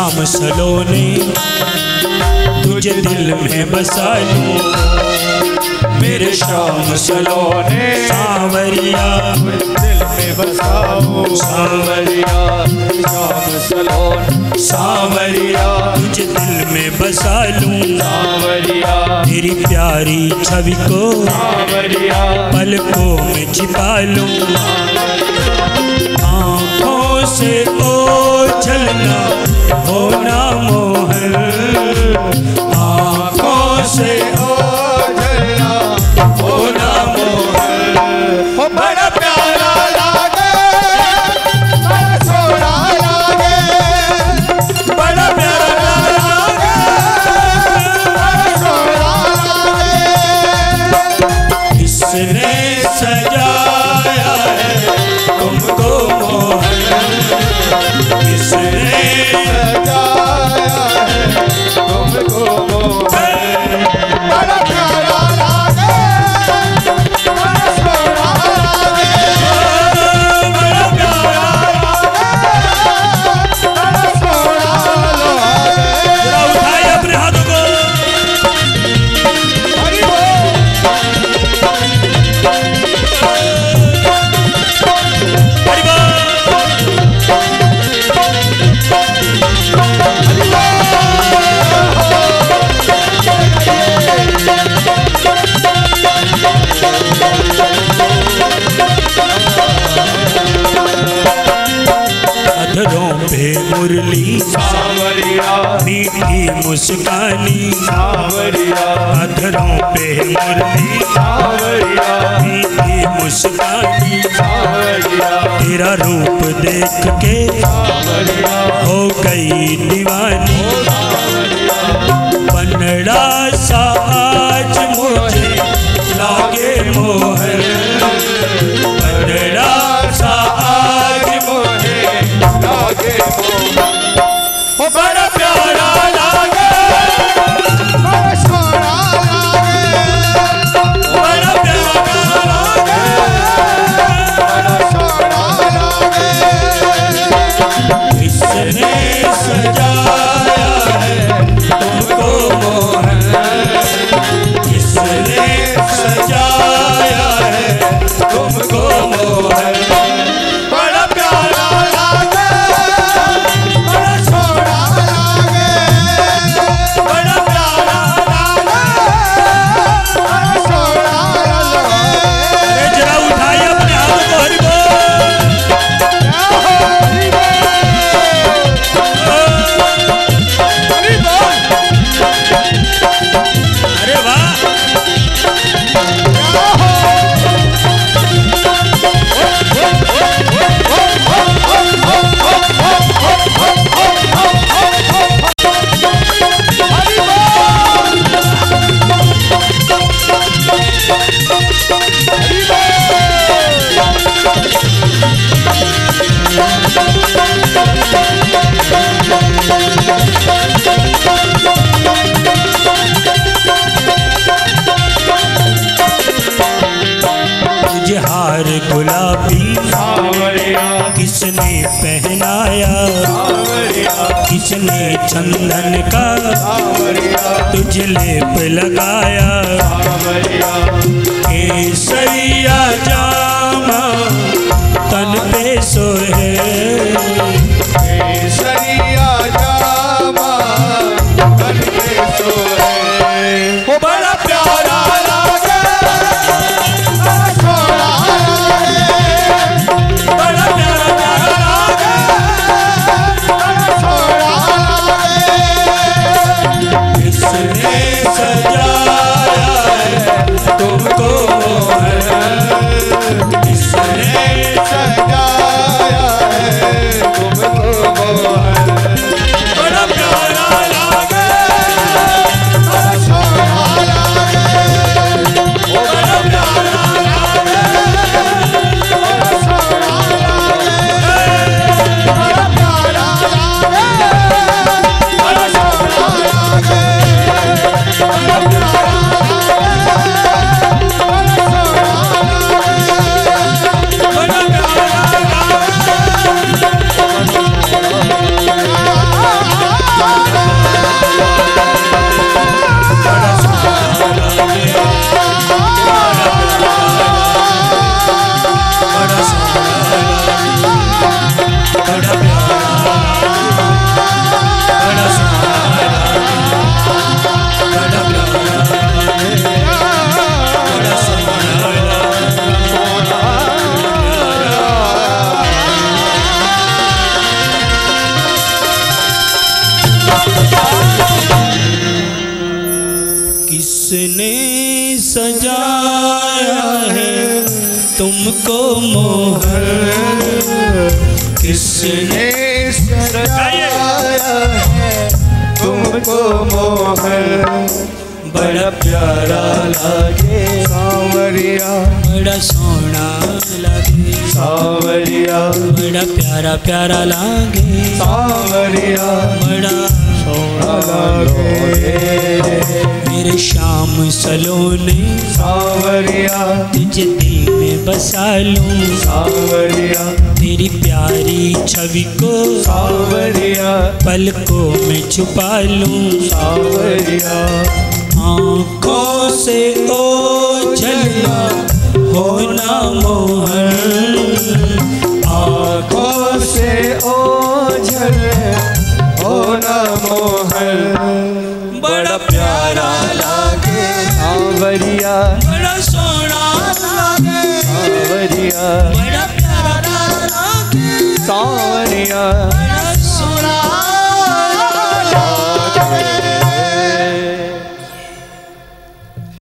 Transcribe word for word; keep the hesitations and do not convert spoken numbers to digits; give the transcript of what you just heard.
श्याम सलोने तुझे दिल में बसा लूं, मेरे श्याम सलोने सांवरिया दिल में बसाओ सांवरिया, श्याम सलोने सांवरिया तुझे दिल में बसा लूं, सांवरिया तेरी प्यारी छवि को सांवरिया पलकों में छिपा लूं, आँखों से ओझल ना होना मोहन, आँखों से ओझल ना होना मोहन। हो बड़ा प्यारा लागे, बड़ा सोहना लागे, बड़ा प्यारा लागे, बड़ा सोहना लागे। किसने सजाया है तुमको मोहन, किसने सजाया है तुमको मोहन। बड़ा प्यारा लागे, बड़ा सोहना लागे, बड़ा प्यारा बड़ा सोहना लागे। जरा उठाइए अपने हाथों को। हरि हरि बोल। अधरों पे मुरली सांवरिया मीठी मुस्कानी, सांवरिया अधरों पे मुरली सांवरिया मीठी मुस्कानी, सांवरिया तेरा रूप देख के सांवरिया हो गई दीवानी, बनड़ा सा आज मुझे लागे मोहन, बनड़ा सा आज मोहे लागे मोहन। हो बड़ा प्यारा लागे, बड़ा सोहना लागे, बड़ा प्यारा लागे, बड़ा सोहना लागे। किसने सजाया है तुमको मोहन, किसने सजाया है तुमको मोहन, बड़ा प्यारा लागे, बड़ा सोहना लागे, बड़ा प्यारा बड़ा सोहना लागे। अरे जरा उठाइए अपने हाथों को। हरि बोल। हरि बोल, अरे वाह। तुझे हार गुलाबी सांवरिया किसने पहनाया, सांवरिया किसने चंदन का सांवरिया तुझे लेप लगाया, सांवरिया केसरिया जामा तन पे सोहे, केसरिया जामा तन पे सोहे। वो बड़ा प्यारा लागे, बड़ा सोहना लागे, बड़ा प्यारा प्यारा लागे, बड़ा सोहना लागे। किसने सजाया है तुमको मोहन, किसने सजाया किसने सजाया है तुमको मोहर, किसने सजाया है तुमको मोहर, बड़ा प्यारा लागे सांवरिया, बड़ा सोना लगे सांवरिया, बड़ा प्यारा प्यारा लागे सांवरिया, बड़ा सोना लागे मेरे श्याम सलोने सांवरिया, तुझे दिल में बसा लूं सांवरिया, तेरी प्यारी छवि को सांवरिया, पलकों में छुपा लूं सांवरिया, आँखों से ओझल होना मोहन,